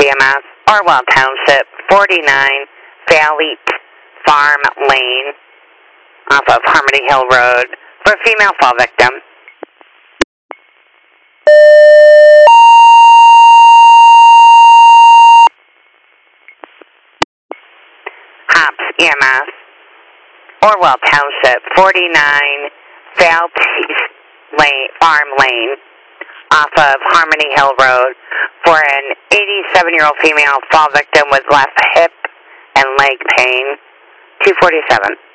EMS, Orwell Township, 49 Valley Farm Lane, off of Harmony Hill Road, for a female fall victim. Hops EMS, Orwell Township, 49 Valley Farm Lane, off of Harmony Hill Road, for an 87-year-old female fall victim with left hip and leg pain, 247.